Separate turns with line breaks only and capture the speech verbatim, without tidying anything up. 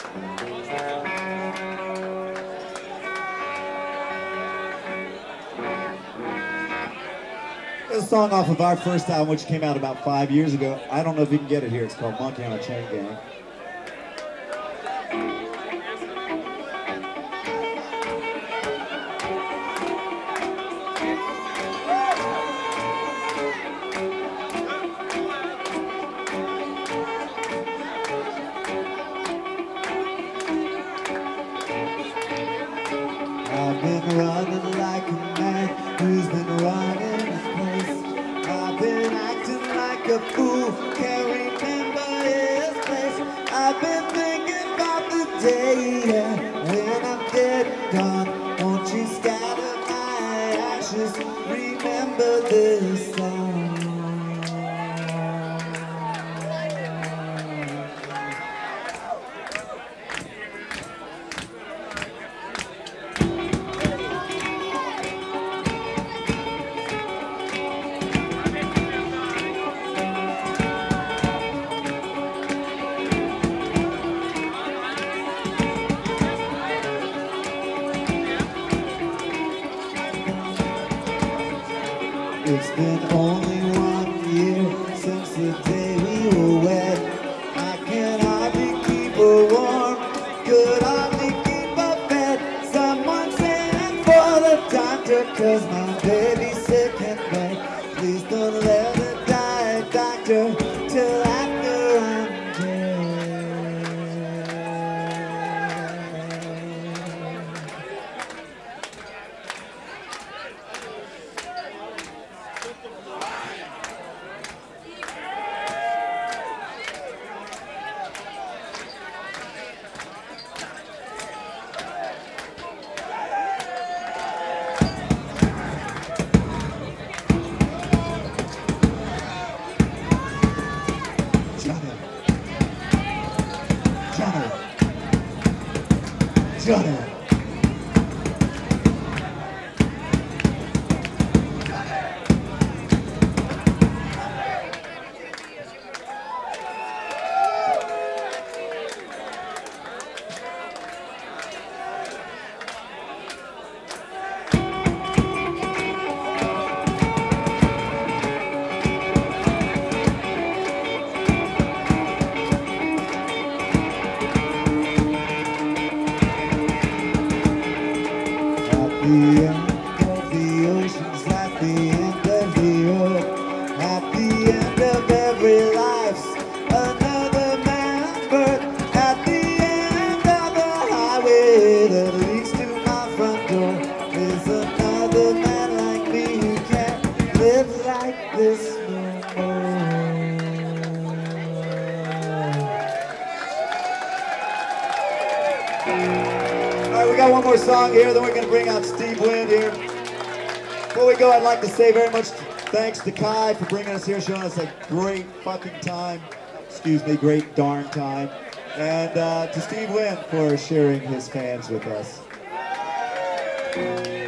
A song off of our first album, which came out about five years ago. I don't know if you can get it here. It's called Monkey on a Chain Gang. I've been running like a man who's been running his place. I've been acting like a fool, can't remember his place. I've been thinking about the day, yeah, when I'm dead and gone. Won't you scatter my ashes, remember this song. It's been only one year since the day we were wed. I can hardly keep her warm, could hardly keep her fed. Someone send for the doctor, cause my baby's sick in bed. Please don't let her die, doctor, till after I'm dead. Johnny. Johnny. Johnny. The end of the ocean's at the end of the earth. At the end of every life's another man's birth. At the end of the highway that leads to my front door is another man like me who can't live like this no more. All right, we got one more song here, then we're going to bring out Steve Wind here. Before we go, I'd like to say very much thanks to Kai for bringing us here, showing us a great fucking time. Excuse me, great darn time. And uh, to Steve Wind for sharing his fans with us.